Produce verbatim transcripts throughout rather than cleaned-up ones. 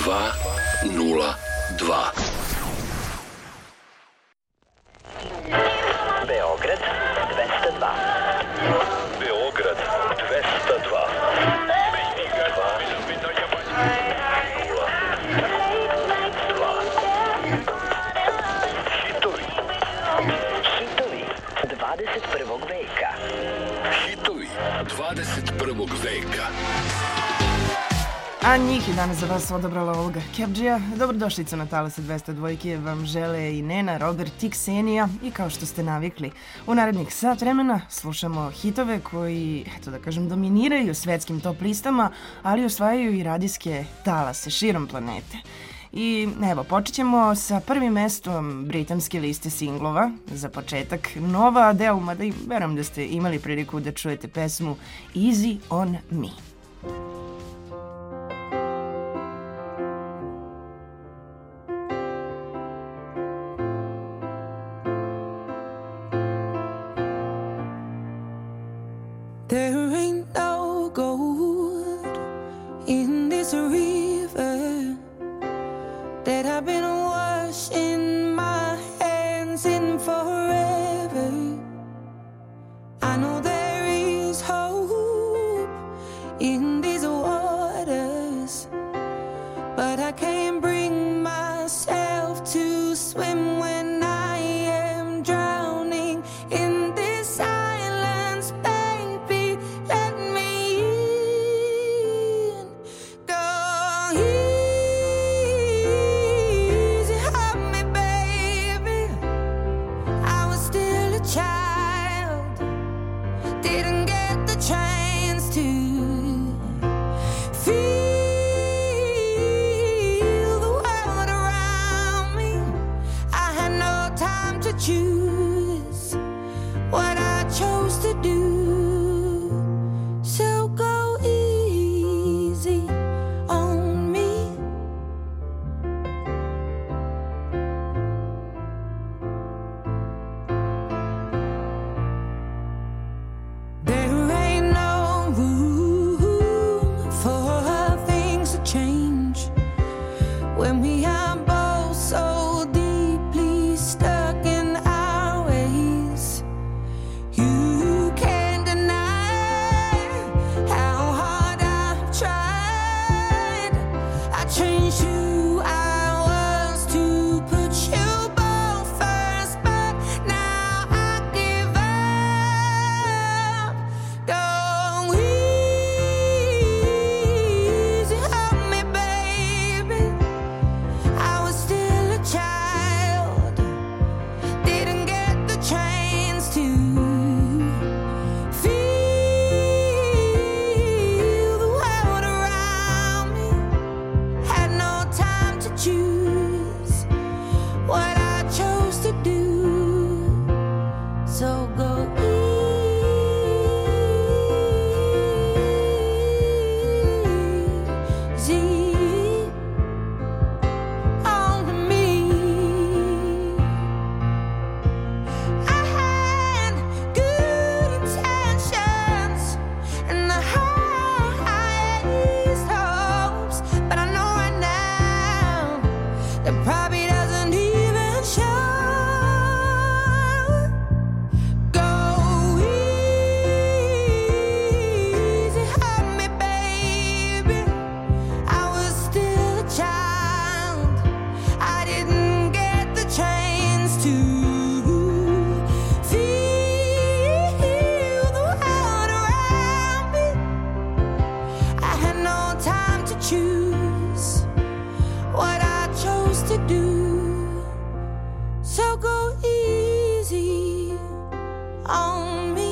dva nula dva. Beograd dvesta dva. Beograd dvesta dva. Hitovi. Hitovi dvadeset prvog veka. Hitovi dvadeset prvog veka. A njih je danas za vas odabrala Olga Kebdžija. Dobrodošlica na Talase dvesta dva vam žele i Nena, Robert i Ksenija. I kao što ste navikli, u narednih sat vremena slušamo hitove koji, eto da kažem, dominiraju svetskim top listama, ali osvajaju i radijske talase širom planete. I evo, počet ćemo sa prvim mestom britanske liste singlova. Za početak nova Adele, mada i verujem da ste imali priliku da čujete pesmu Easy on Me. There ain't no gold in this river that I've been washing my hands in forever. I know there is hope in these waters, but I can't bring myself to swim when I am drowning in this silence. Baby, let me in. Go easy on me, baby. I was still a child, didn't get the chance to feel the world around me. I had no time to choose what I chose to do. So go easy on me. There ain't no room for things to change when we are both so deeply stuck in our ways. You can't deny how hard I've tried. I changed who I was to put you both first, but now I give up. Go easy on me, baby. I was still a child, didn't get the chance to feel the world around me. Had no time to choose what I chose to do. So go easy on me. I had good intentions and the highest hopes, but I know right now that probably doesn't even show. Go easy on me, baby. I was still a child, I didn't get the chance to feel the world around me. I had no time to choose what I chose to do. So go easy on me.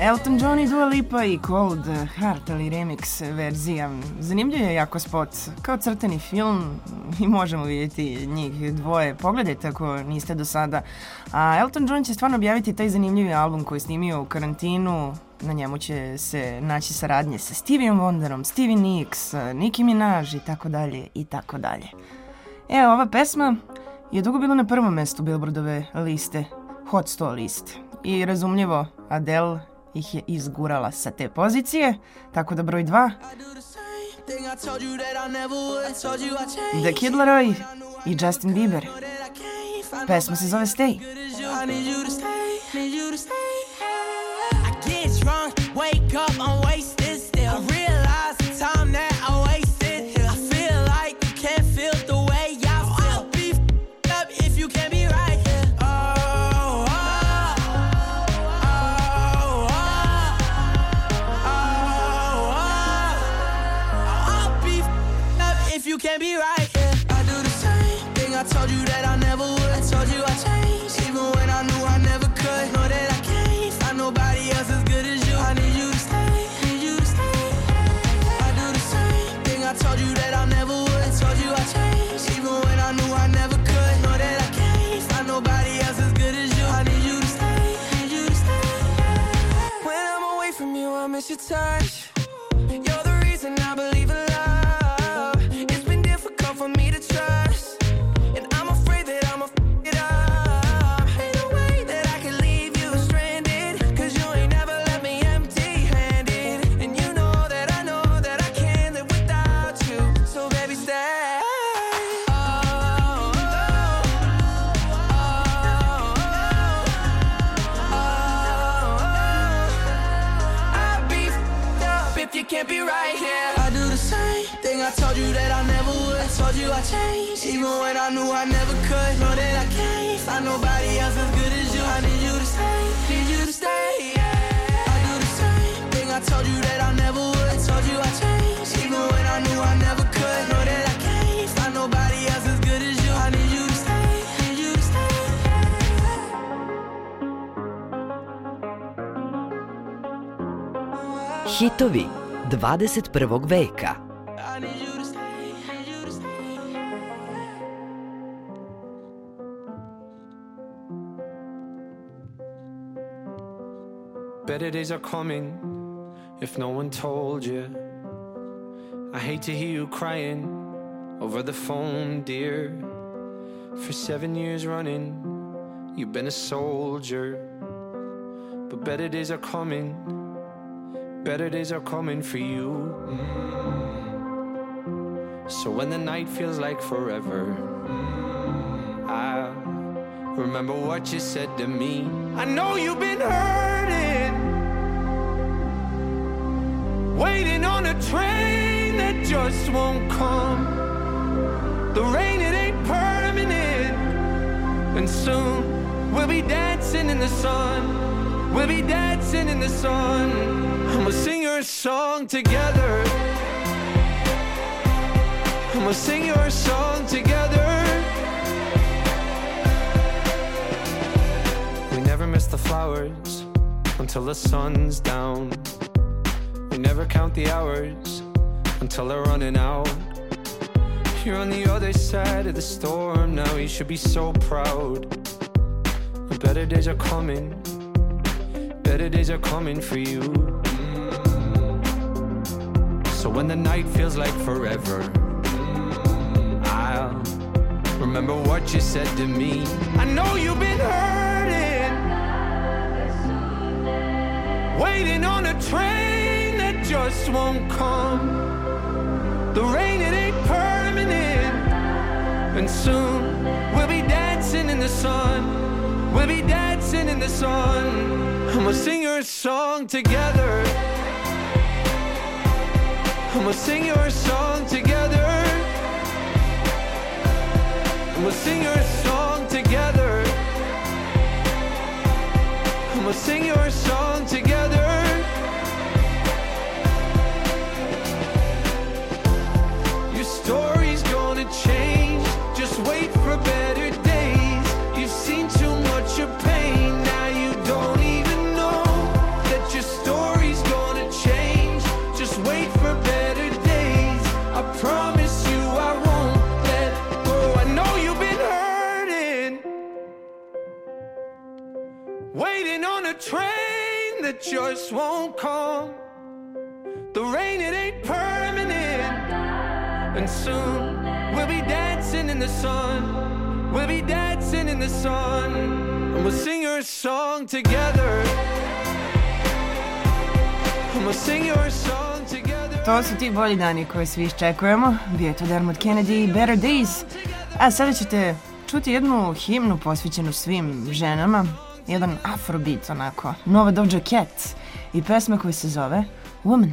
Elton John i Dua Lipa i Cold Heart, ali remix verzija. Zanimljiv je jako spot, kao crtani film i možemo vidjeti njih dvoje. Pogledajte ako niste do sada. A Elton John će stvarno objaviti taj zanimljivi album koji je snimio u karantinu. Na njemu će se naći saradnje sa Stevieom Wonderom, Stevie Nicks, Nicki Minaj i tako dalje i tako dalje. Evo, ova pesma je dugo bila na prvom mestu Billboardove liste, Hot sto liste. I razumljivo, Adele ih je izgurala sa te pozicije, tako da broj dva, The Kid Laroi i Justin Bieber. Pesma se zove Stay. Wake up, I'm wasted still. I realize the time that I wasted here. I feel like you can't feel the way I feel. I'll be f***ed up if you can't be right here. Oh, oh, oh, oh, oh, oh. I'll be f***ed up if you can't be right here. I do the same thing I told you that I never would. I told you I changed, even when I knew I never could. Know that I can't find nobody else as good as you. I need you to stay, need you to stay. I do the same thing I told you that I never would. I told you I changed, even when I knew I never could. Know that I can't find nobody else as good as you. I need you to stay, need you to stay. When I'm away from you, I miss your touch. You're the reason I believe in love. It's been difficult for me to trust, and I'm afraid that I'ma f*** it up. Ain't no way that I can leave you stranded, 'cause you ain't never left me empty-handed. And you know that I know that I can't live without you. So baby, stay. Oh, oh, oh, oh, oh. I'll be f***ed up if you can't be right here. I do the same thing I told you that I never would. I told you I changed, even when I knew I never could. Know that I can't find nobody else as good as you. I need you to stay, need you to stay. Yeah. I do the same thing I told you that I never would. I told you I changed, even when I knew I never could. Know that I can't find nobody else as good as you. I need you to stay, need you to stay. Hitovi dvadeset prvog veka. I need you to stay, need you to stay. Better days are coming, if no one told you. I hate to hear you crying over the phone, dear. For seven years running, you've been a soldier. But better days are coming, better days are coming for you. So when the night feels like forever, I remember what you said to me. I know you've been hurting, waiting on a train that just won't come. The rain, it ain't permanent, and soon we'll be dancing in the sun. We'll be dancing in the sun. I'ma sing your song together. I'ma sing your song together. We never miss the flowers until the sun's down. We never count the hours until they're running out. You're on the other side of the storm now. You should be so proud. The better days are coming. Better days are coming for you. So when the night feels like forever, I'll remember what you said to me. I know you've been hurting, waiting on a train that just won't come. The rain, it ain't permanent, and soon we'll be dancing in the sun. We'll be dancing in the sun. I'ma sing your song together. I'ma sing your song together. I'ma sing your song together. I'ma sing your song together. Your story's gonna change. Just wait for better days. You've seen too much of pain. Now you don't even know that you're waiting on a train that just won't come. The rain, it ain't permanent, and soon we'll be dancing in the sun. We'll be dancing in the sun, and we'll sing your song together. And we'll sing your song together. To su ti bolji dani koje svi iščekujemo. Bio je to Dermot Kennedy i Better Days. A sada ćete čuti jednu himnu posvećenu svim ženama. Jedan afrobeat onako. Nova Doja Cat i pesma koja se zove Woman.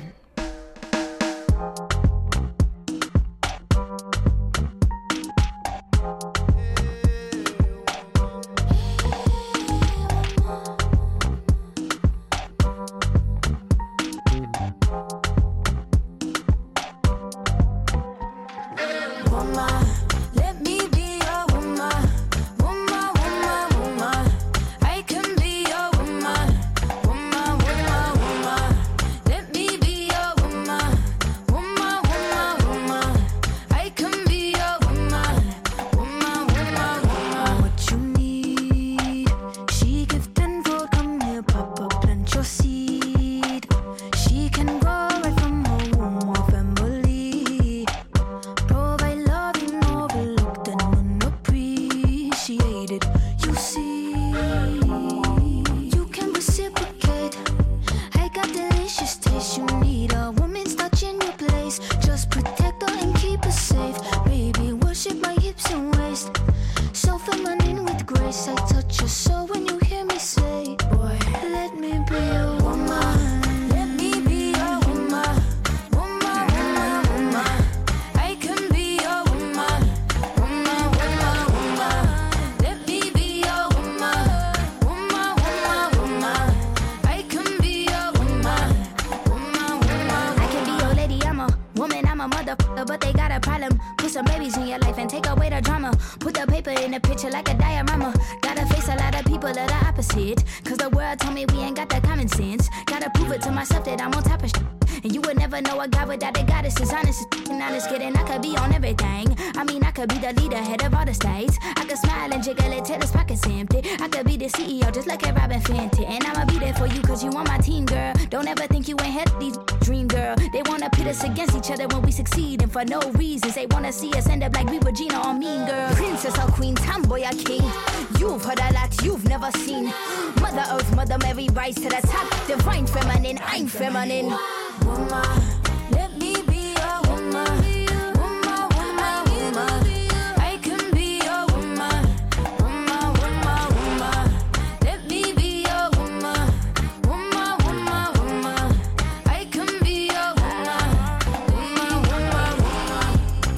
For no reasons, they wanna see us end up like we Regina or Mean Girl. Princess or queen, tomboy or king. You've heard a lot you've never seen. Mother Earth, Mother Mary, rise to the top. Divine feminine, I'm feminine. Woman, let me be a woman. Woman, woman, woman. I can be a woman. Woman, woman, woman. Let me be a woman. Woman, woman, woman. I can be a woman. Woman, woman, woman.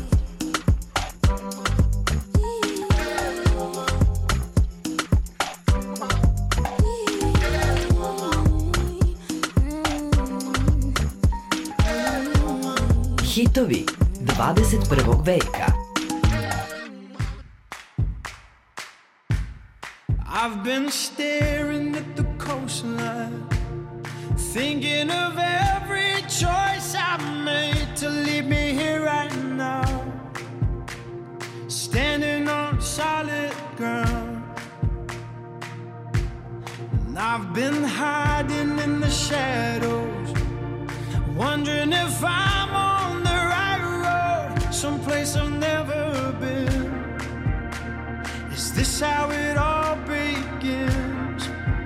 Hitovi dvadeset prvog veka. I've been staring at the coastline, thinking of every choice I've made to leave me here right now, standing on solid ground. And I've been hiding in the shadows, wondering if I'm on the right road, someplace I've never been. Is this how it all begins?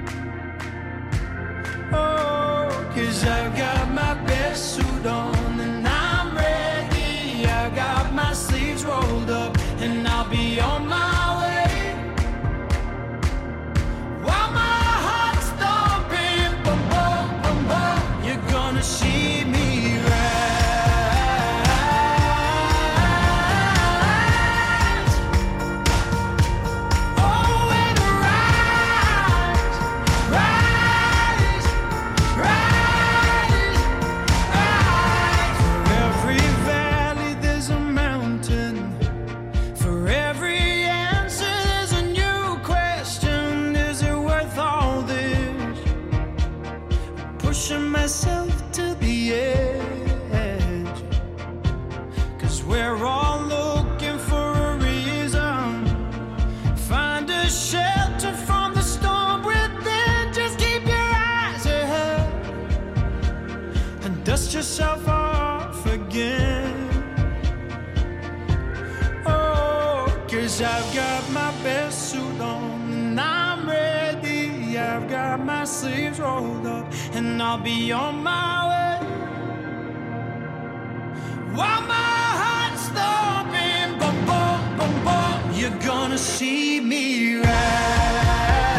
Oh, 'cause I've got my best suit on and I'm ready. I got my sleeves rolled up and I'll be on my way. While my heart's thumping, boom, boom, boom, boom, you're gonna see me rise. Oh, and rise. got my sleeves rolled up, and I'll be on my way. While my heart's thumping, bum, bum, bum, bum, you're gonna see me rise.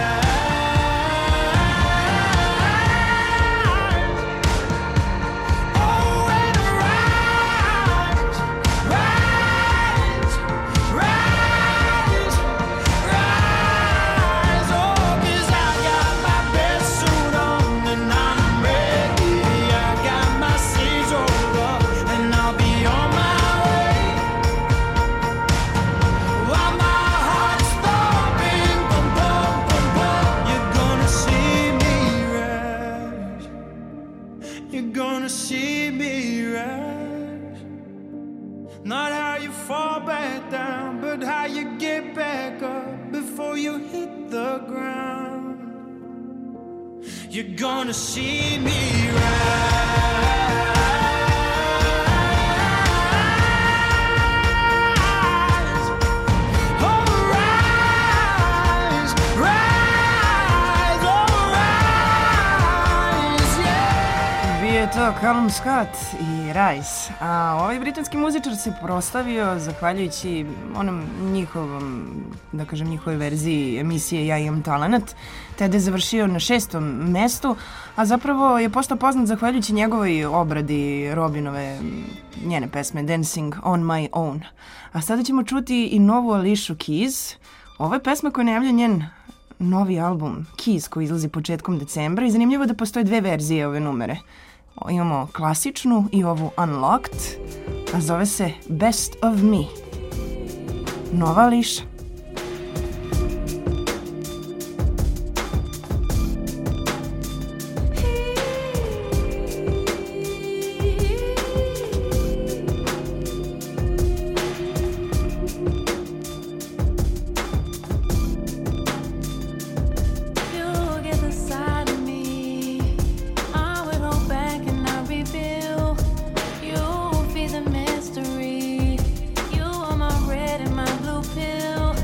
Not how you fall back down, but how you get back up before you hit the ground. You're gonna see me rise. Oh, rise, rise, oh, rise, yeah. Bio je to Callum Scott i Rise. A ovaj britanski muzičar se proslavio zahvaljujući onom njihovom, da kažem, njihovoj verziji emisije Ja imam talenat, te da je završio na šestom mestu, a zapravo je postao poznat zahvaljujući njegovoj obradi Robinove, njene pesme Dancing on my own. A sada ćemo čuti i novu Alicia Keys. Ovo je pesma koja najavlja njen novi album Keys koji izlazi početkom decembra i zanimljivo da postoje dve verzije ove numere. Imamo klasičnu i ovu Unlocked, a zove se Best of Me. Nova Alicia. Mystery, you are my red and my blue pill.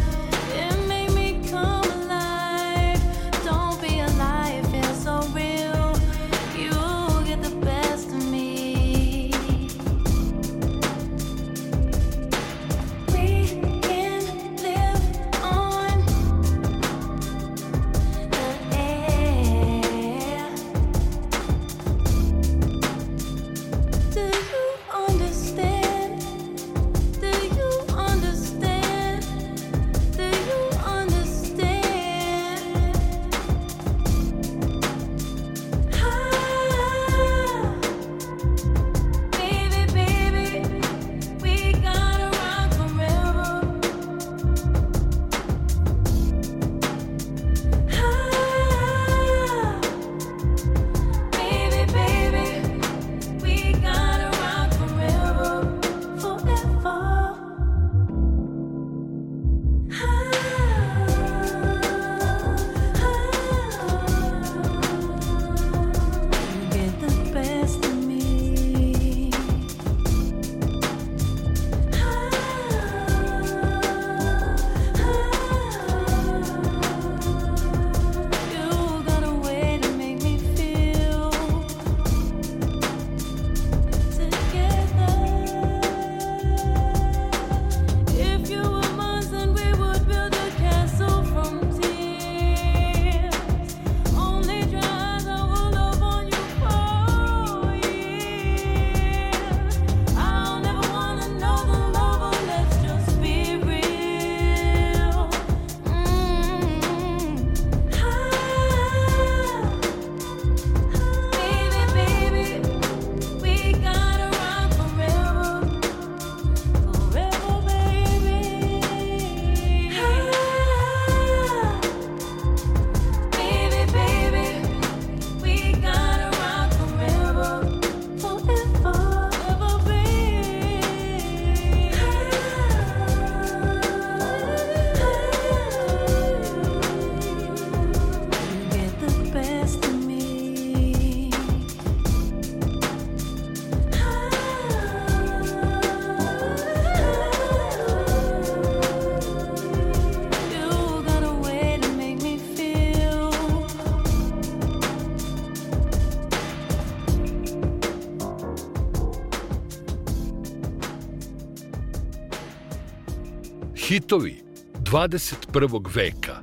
Hitovi dvadeset prvog veka.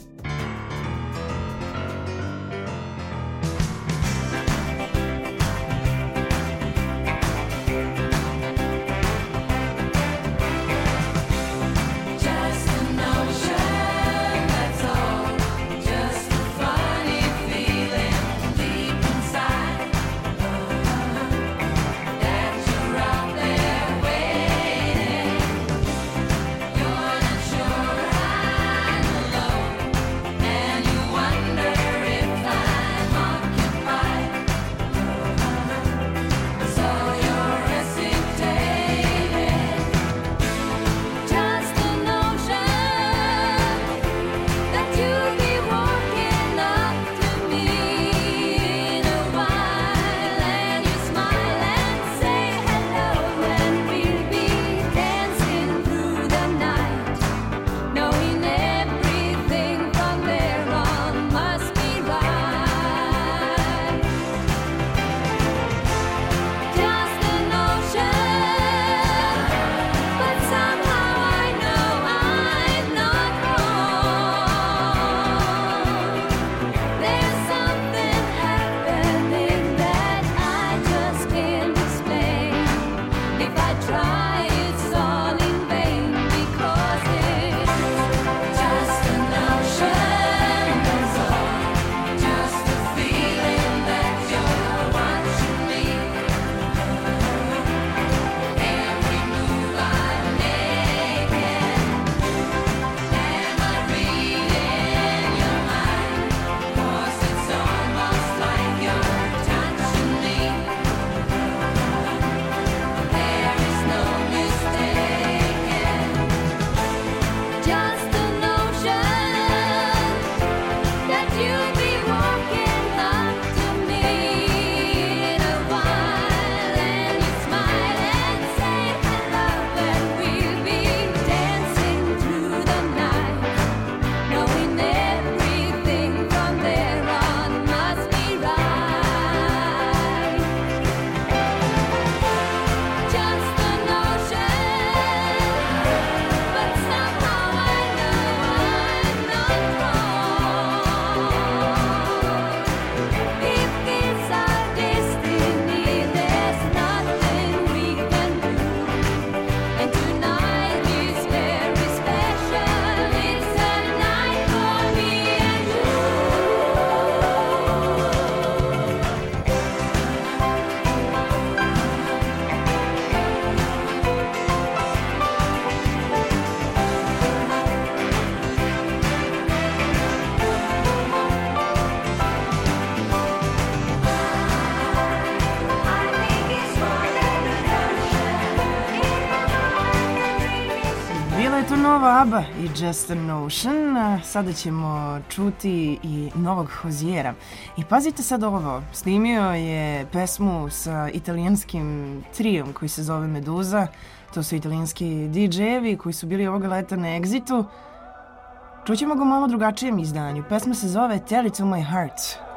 Nova ABBA i Just a Notion. Sada ćemo čuti i novog Hozijera. I pazite sad ovo, snimio je pesmu sa italijanskim trijom koji se zove Meduza. To su italijanski di džejevi koji su bili ovoga leta na Exitu. Čućemo ga u malo drugačijem izdanju. Pesma se zove Tell It to My Heart.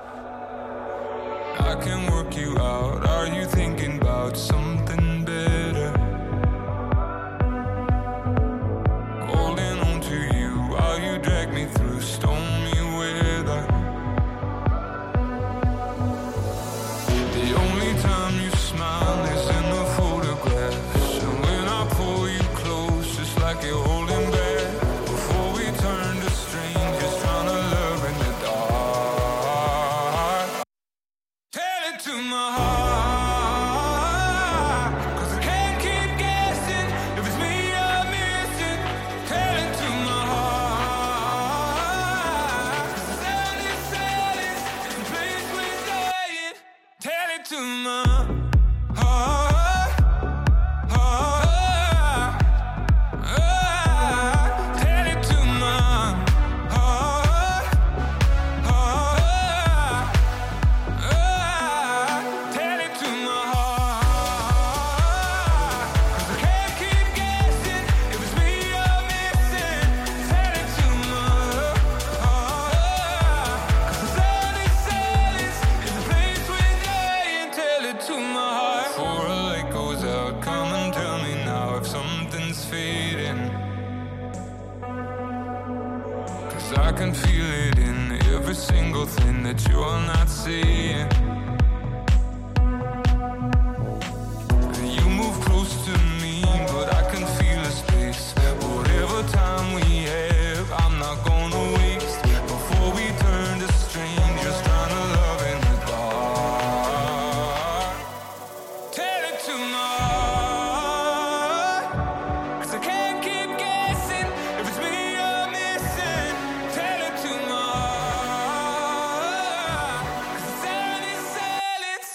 I can work you out. Are you thinking about something better? Holding on to you while you drag me through stormy weather. The only time you smile is in the photographs, and when I pull you close, it's like you're holding back. Before we turn to strangers, trying to love in the dark. Tell it to my heart. single thing that you're not seeing. You move close to me, but I can feel a space. Whatever time we have, I'm not gonna waste. Before we turn to strangers, trying to love in the dark. Tell it to my heart, 'cause I can't keep guessing if it's me you're missing. Tell it to my heart, 'cause the sound is silence.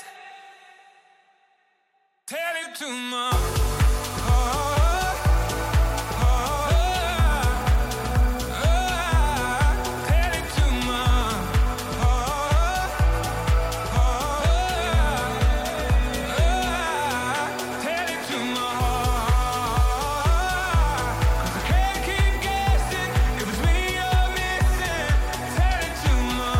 Tell it to my heart, heart, heart. Tell it to my heart, heart, heart. Tell it to my heart, 'cause I can't keep guessing if it's me you're missing. Tell it to my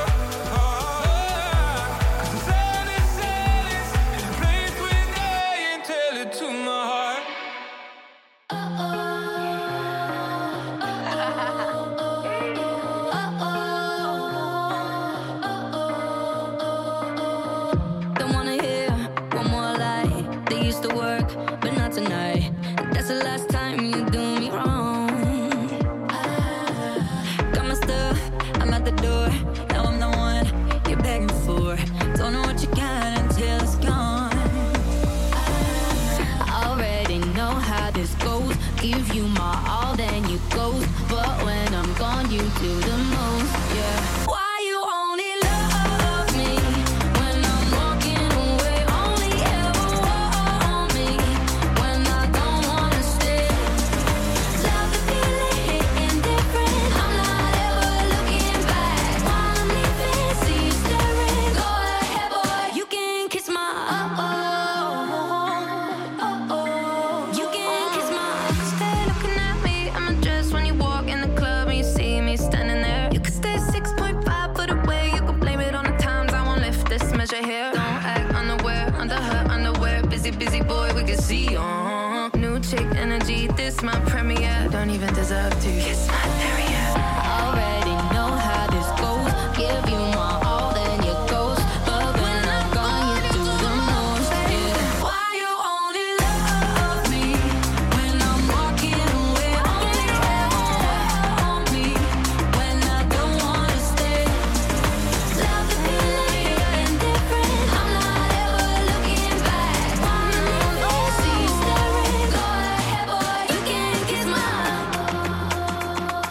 heart, 'cause the sound is silence in a place we're dying. Tell it to my heart. Don't wanna hear one more lie. They used to work, but not tonight. That's the last time you do me wrong. Got my stuff, I'm at the door. Now I'm the one you're begging for. Don't know what you got until it's gone. I already know how this goes. Give you my all, then you ghost. But when I'm gone, you do the most. Yeah. Why you only love me when I'm walking away? Only ever want me when I don't wanna stay. Love the feeling hitting different. I'm not ever looking back. While I'm leaving, see you staring. Go ahead, boy. You can kiss my oh oh oh. You can kiss my. Stay looking at me. I'm a dress when you walk in the club and you see me standing there. You could stay six point five foot away. You could blame it on the times I won't lift this measure here. Don't act unaware, under her underwear. Busy, busy boy, we can see on. New chick energy, this my premiere. Don't even deserve to kiss my area. Already know how this goes. Give you my all, then you ghost. But when I'm gone, you do the most. Yeah. Why you only love me when I'm walking away? Only ever want me when I don't wanna stay. Love the feeling hitting different. I'm not ever looking back. Wanna leave, see you staring. Go ahead, boy. You can kiss my.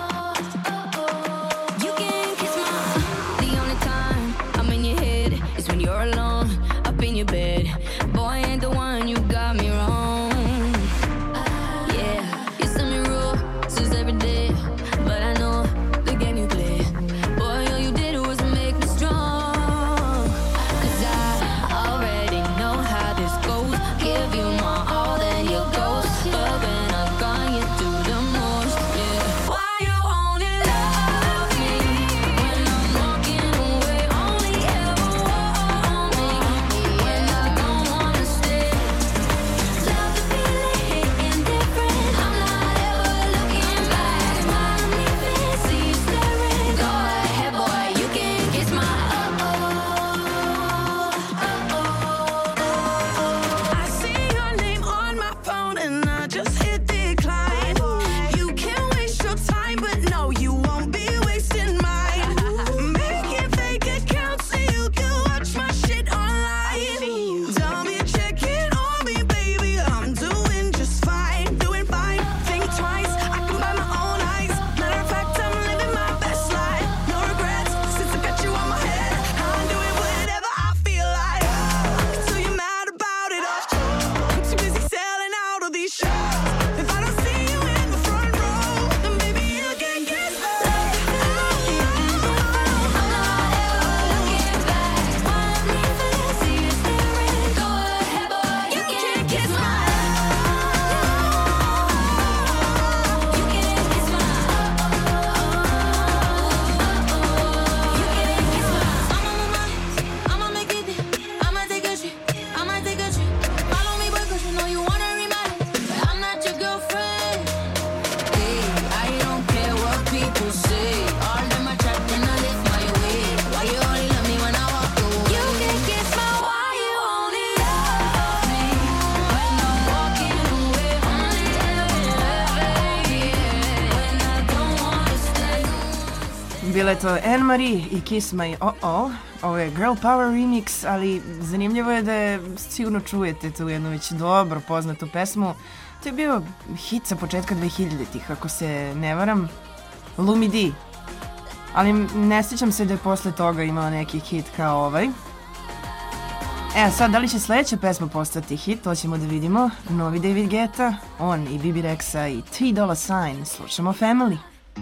Bila je to Anne-Marie i Kiss My Oh-Oh. Ovo je Girl Power remix, ali zanimljivo je da je, sigurno čujete tu jednu već dobro poznatu pesmu. To je bio hit sa početka dvehiljaditih, ako se ne varam. Lumi D. Ali ne sjećam se da je posle toga imao neki hit kao ovaj. E, sad, da li će sledeća pesma postati hit, to ćemo da vidimo. Novi David Guetta, on i Bibi Rexa i tri Dolla Sign. Slušamo Family.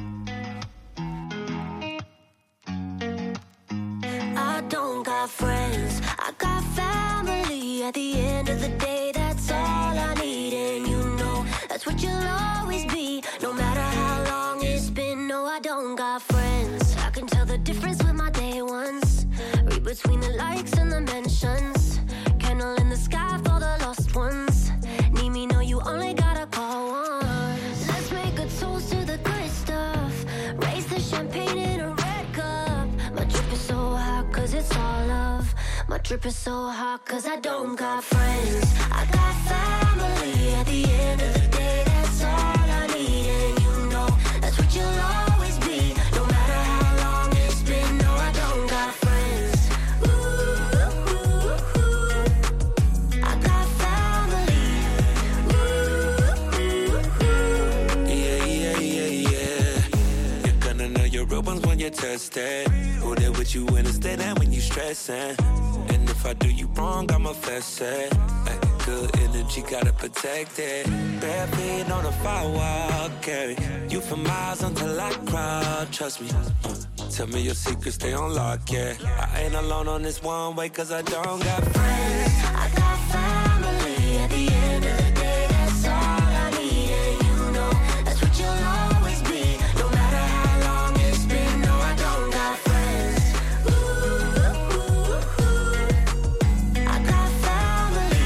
I don't got friends, I got family. At the end of the day, that's all I need. And you know, that's what you'll always be. No matter how long it's been, no, I don't got friends. I can tell the difference with my day ones. Read between the likes and the mentions. Candle in the sky for the lost ones. Need me, no, you only gotta call once. Let's make a toast to the good stuff. Raise the champagne in a red cup. My drip is so hot cause it's all love. My drip is so hot cause I don't got friends. I got family. At the end of the day, that's all I need. And you know, that's what you'll always be. No matter how long it's been, no, I don't got friends. Ooh, ooh, ooh. I got family. Ooh, ooh, ooh. Yeah, yeah, yeah, yeah. You're gonna know your real ones when you test it. Who there with you when it's dead and when you stressing. And if I do you wrong, I'ma fess it. Ay, good energy, gotta protect it. Bare feet on a firewall, carry you for miles until I cry. Trust me. Uh, tell me your secrets, stay on lock, yeah. I ain't alone on this one way, cause I don't got friends. I got family. At the end of the day, that's all I need. And you know, that's what you'll always be. No matter how long it's been, no, I don't got friends. Ooh, ooh, ooh. I got family.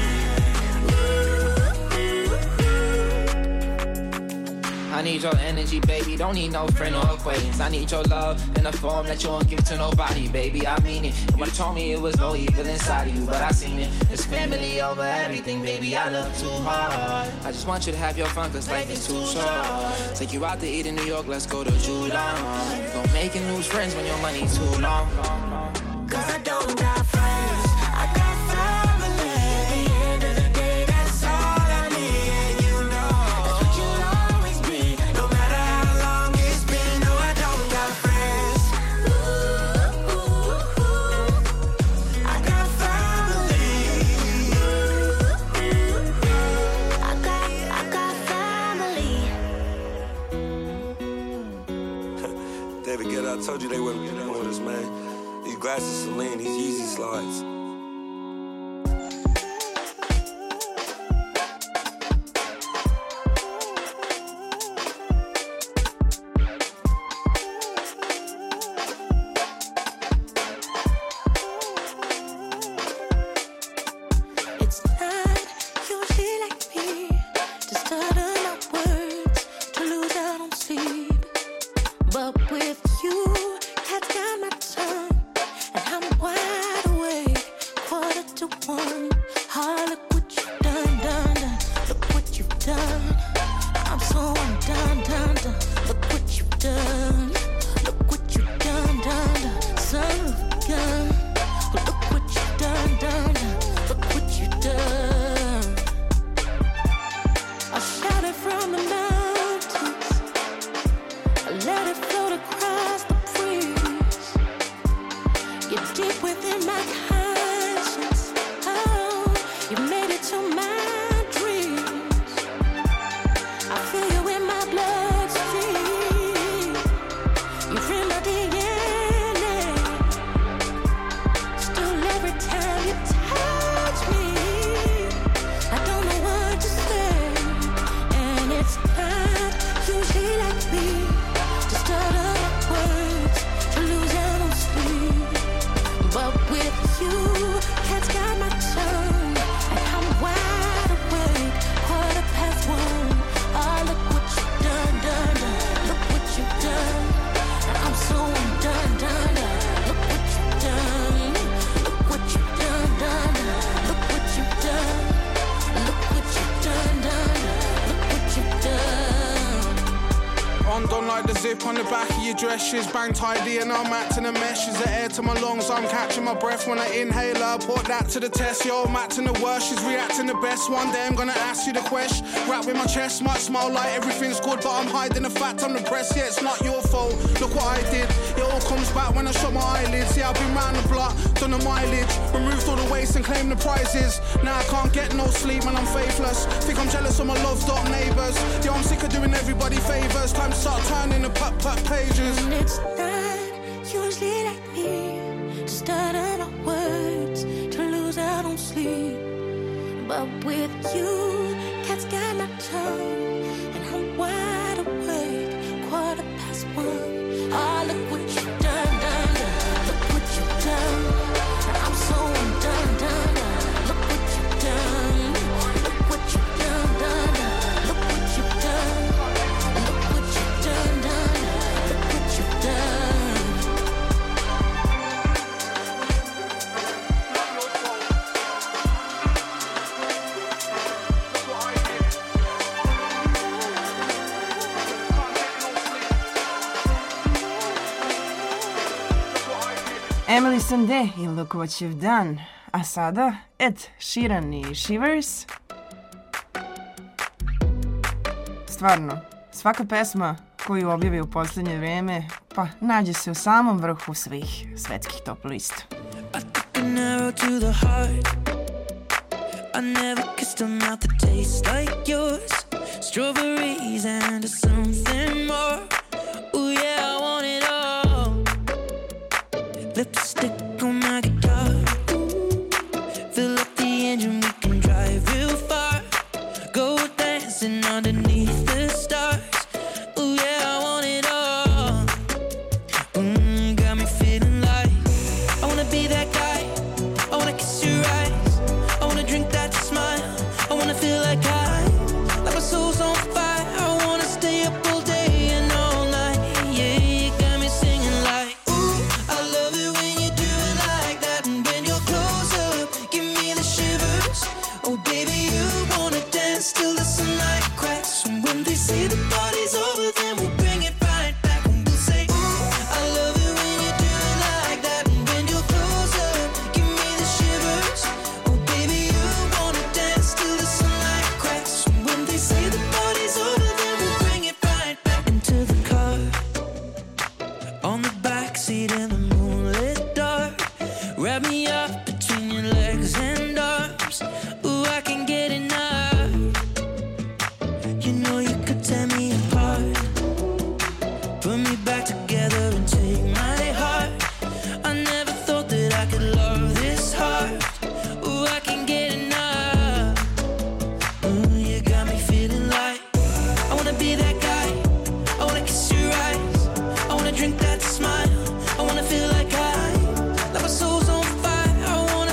Ooh, ooh, ooh. I need your energy, baby, don't need no friend or acquaintance. I need your love in a form that you won't give to nobody, baby, I mean it. And when you told me it was no evil inside of you, but I seen it. It's family over everything, baby, I love too hard. I just want you to have your fun, cause life is too short. Take you out to eat in New York, let's go to Judon. You gon' make new friends when your money too long. Cause I don't got friends, I got family. At the end of the day, that's all I need. And you know, that's what you'll always be. No matter how long it's been, no, I don't got friends. Ooh, ooh, ooh. I got family. Ooh, ooh, ooh. I got, I got family. David Guetta, I told you they wouldn't get on with us, man. These glasses, Celine, these Yeezy slides. It's not usually like me to stutter my words, to lose out on sleep. But with you, cats got my tongue, and I'm wide awake, quarter to one. Oh, look what you've done, done, done. Look what you've done. I'm so undone, done, done. Look what you've done. Look what you've done, done, done. Son of a gun. Look what you've done, done, done. Look what you've done. I shout it from the mountains. I let it float across the breeze. You're deep within my conscience. Oh, you made it to my dreams. I feel you in my bloodstream. You're in my D N A. Still every time you touch me, I don't know what to say. And it's not usually like me to stutter my words, to lose out on sleep. But with you, cats got my tongue, and I'm wide awake, quarter past one. Oh, look what you've done, done, done. Look what you've done. I'm so undone, done, done. Look what you've done. Look what you've done, done, done. Look what you've done. Look what you've done, done, done. Look what you've done. On don't like the zip on the back of your dresses, bang tidy and I'm acting the meshes. The air to my lungs, I'm catching my breath when I inhale. I put that to the test, yo, I'm acting the worst. She's reacting the best. One day I'm gonna ask you the question. Rap with my chest, might smile like everything's good, but I'm hiding the fact I'm depressed. Yeah, it's not your fault. Look what I did. It all comes back when I shut my eyelids. Yeah, I've been round the block, done the mileage, removed all the waste and claimed the prizes. Now I can't get no sleep when I'm faithless. Think I'm jealous of my loved up neighbours. Yo, I'm sick of doing everybody favours. Time to start turning the put put pages. And it's not usually like me to stutter my words, to lose out on sleep. But with you, cat's got my tongue, and I'm wide awake, quarter past one. Oh, look what you've done, done, done. Look what you've done. I'm so undone, done, done. Look what you've done. Look what you've done, done, done. Look what you've done. Look what you've done, done, done. Look what you've done. Emily Sandé i Look What You've Done. A sada Ed Sheeran i Shivers. Stvarno, svaka pesma koju objavi u posljednje vrijeme, pa nađe se u samom vrhu svih svetskih top lista. An arrow to the heart. I never kissed a mouth that tastes like yours. Strawberries and something more. Ooh yeah, I want it all. Lipstick on my guitar. Fill up the engine, we can drive real far. Go dancing underneath the stars. Ooh yeah, I want it all. Mm, got me feeling like I wanna be that guy. I wanna kiss your eyes. I wanna drink that smile. I wanna feel like I, like my soul's on fire. I wanna stay up all day and all night. Yeah, you got me singing like, ooh, I love it when you do it like that. And when you're close up, give me the shivers. Oh baby, you wanna dance till the sunlight cracks. And when they say the party's over, then we'll bring it right back. And we'll say, ooh, I love it when you do it like that. And when you're close up, give me the shivers. Oh baby, you wanna dance till the sunlight cracks. And when they say the party's over, then we'll bring it right back. Into the car, on the backseat in the moonlit dark. Wrap me up between your legs and arms. Ooh, I can get enough. You know you could tear me apart. Put me back together and take my heart. I never thought that I could love this hard. Ooh, I can get enough. Ooh, you got me feeling like I wanna be that guy. I wanna kiss your eyes. I wanna drink that smile. I wanna feel like I, like my soul's on fire. I wanna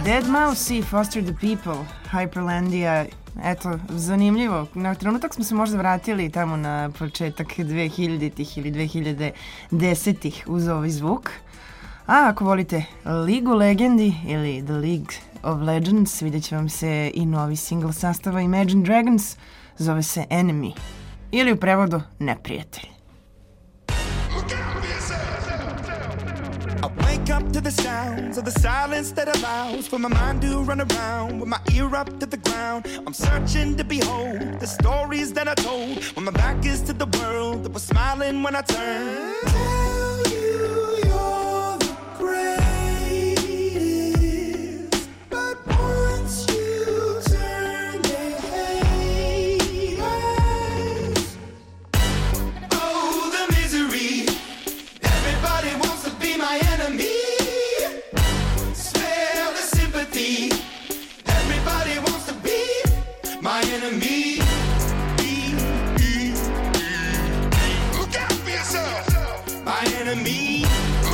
deadmau five i Foster the People, Hyperlandia. Eto, zanimljivo. Na trenutak smo se možda vratili tamo na početak dve hiljaditih ili dve hiljade desetih uz ovaj zvuk. A ako volite Ligu legendi ili The League of Legends, vidjet će vam se i novi single sastava Imagine Dragons, zove se Enemy. Ili u prevodu Neprijatelj. I wake up to the sounds of the silence that allows for my mind to run around with my ear up to the ground. I'm searching to behold the stories that I told when my back is to the world that was smiling when I turned. Tell you you're the greatest, but once you turn they hate us. Oh, the misery. Everybody wants to be my enemy. Spare the sympathy. Everybody wants to be my enemy. Look out for yourself. My enemy.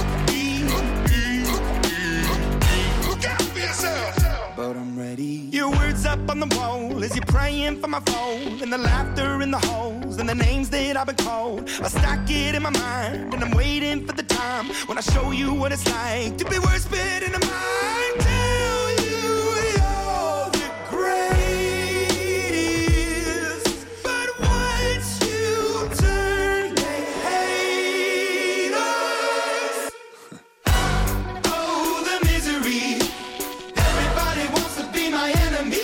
Look out for yourself. But I'm ready. Your words up on the wall as you're praying for my phone, and the laughter in the halls and the names that I've been called. I stack it in my mind and I'm waiting for the time when I show you what it's like to be worse fit in a mind. Tell you you're the greatest, but once you turn they hate us. Oh, the misery. Everybody wants to be my enemy.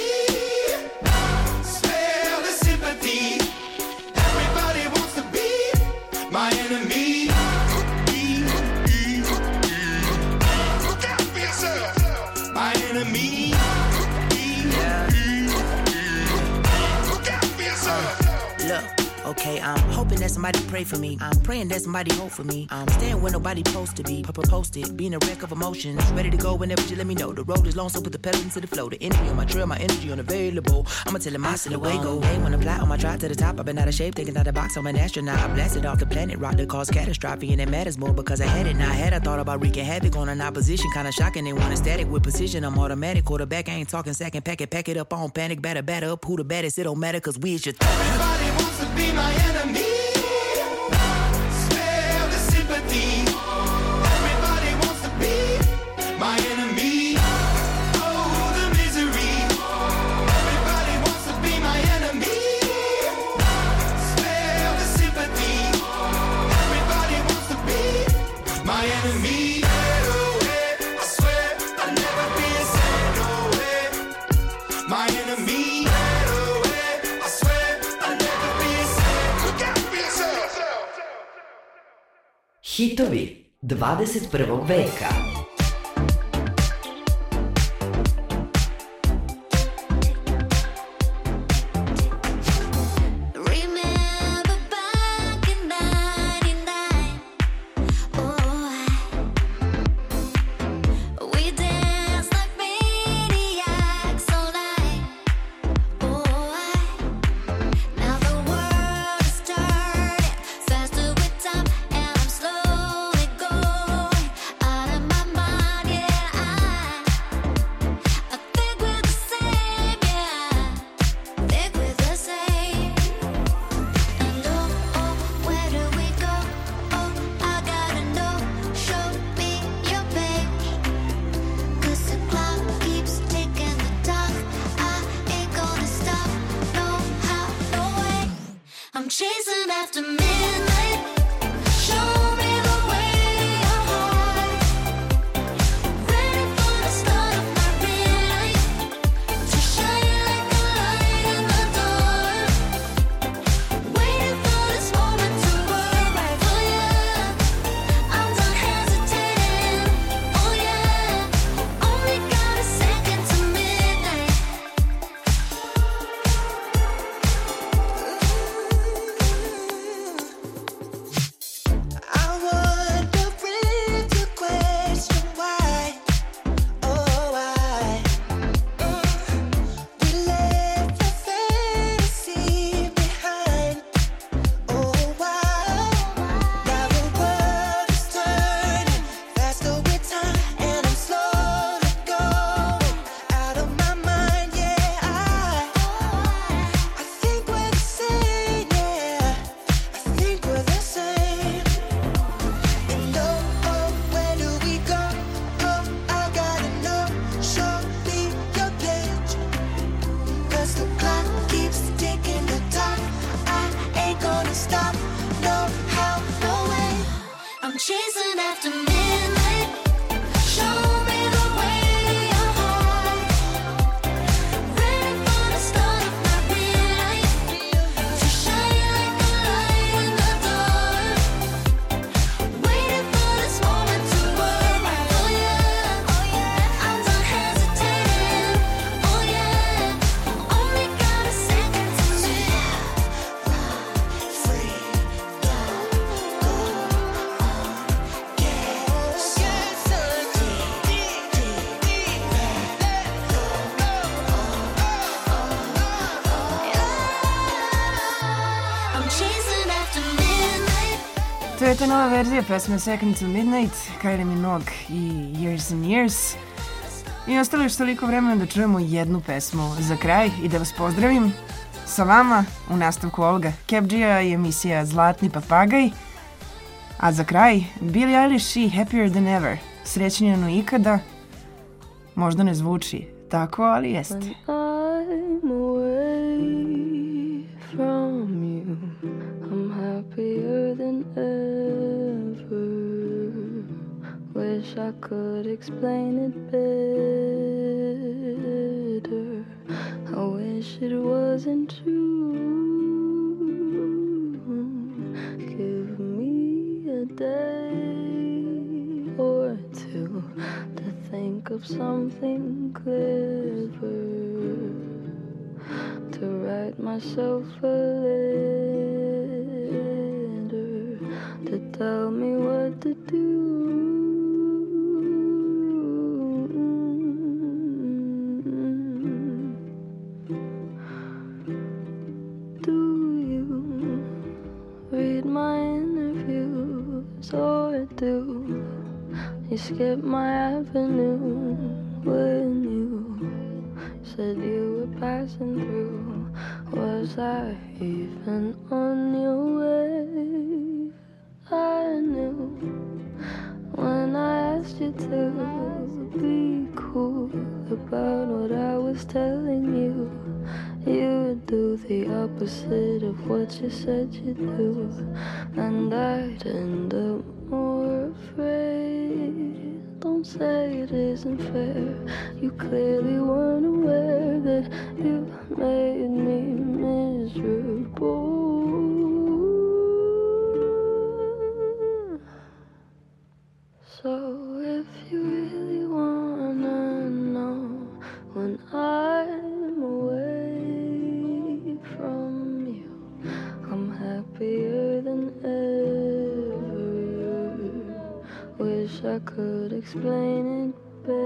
Spare the sympathy. Everybody wants to be my enemy. Look out for yourself. My enemy. Look out for yourself. Look, okay, I'm hoping that somebody pray for me. I'm praying that somebody hope for me. I'm staying where nobody supposed to be. Posted, being a wreck of emotions. Ready to go whenever you let me know. The road is long, so put the pedal into the flow. The energy on my trail, my energy unavailable. I'ma tell him I still away go. They wanna fly on my drive to the top. I've been out of shape, taking out the box. I'm an astronaut. I blasted off the planet, rock that caused catastrophe, and it matters more because I had it. Now I had I thought about wreaking havoc on an opposition, kinda shocking. They want a static with precision. I'm automatic quarterback. I ain't talking second pack it, pack it up on panic, batter, batter up. Who the baddest? It don't matter, cause we is just. Everybody wants to be my enemy. Spare the sympathy. Everybody wants to be my enemy. Oh, the misery. Everybody wants to be my enemy. Spare the sympathy. Everybody wants to be my enemy. No way, I swear I'll never be a sad, no way. My enemy. No way, I swear I'll never be a sad. Look out for yourself. Hitovi dvadeset prvog veka. Remember back in ninety-nine. Oh, we danced like maniacs all night. Oh, now the world is turning faster with time, and I'm slowly going out of my mind. Yeah, I, I think we're the same. Yeah, think we're the same. And oh, oh, where do we go? Oh, I gotta know. Show me your page, 'cause the clock keeps ticking the talk. I ain't gonna stop. No how, no way. I'm chasing after midnight. Show me the way your heart. Ready for the start of my midnight, to shine like a light in the dark. Waiting for this moment to arrive. Oh yeah, I'm done hesitating. Oh yeah, only got a second to midnight. after midnight. Show me the way to your heart. Ready for the start of my real life. To shine like a light in the dark. Waiting for this moment to arrive. Oh yeah, oh yeah, I'm not hesitating. Oh yeah, only got a second to live. Free, go on, get some deep, deep, deep, let go, I'm chasing after midnight. To je ta nova verzija pesme Second to Midnight, Kylie Minogue i Years and Years. I ostalo još toliko vremena da čujemo jednu pesmu za kraj i da vas pozdravim. Sa vama u nastavku Olga Kebdžija i emisija Zlatni papagaj. A za kraj Billie Eilish i Happier Than Ever. Srećnije no ikada. Možda ne zvuči tako, ali jeste. I'm away from you. I'm happier than ever. Wish I could explain it better. I wish it wasn't true. Give me a day or two to think of something clever, to write myself a letter, to tell me what to do. Do you read my interviews, or do you skip my avenue when you said you were passing through? Was I even on your way? I knew when I asked you to be cool about what I was telling you. You would do the opposite of what you said you'd do, and I'd end up more afraid. Don't say it isn't fair. You clearly weren't aware that you made me miserable. So if you really wanna know when I'm away from you, I'm happier than ever. Wish I could explain it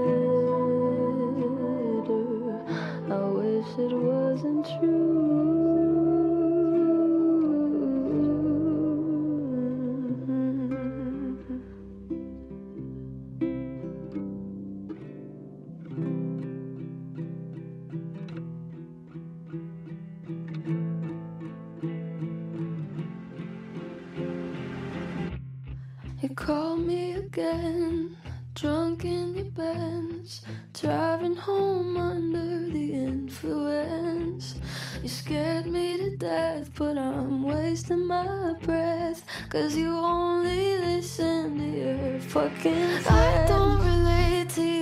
better. I wish it wasn't true. You call me again, drunk in your Benz, driving home under the influence. You scared me to death, but I'm wasting my breath, 'cause you only listen to your fucking friends. I don't relate to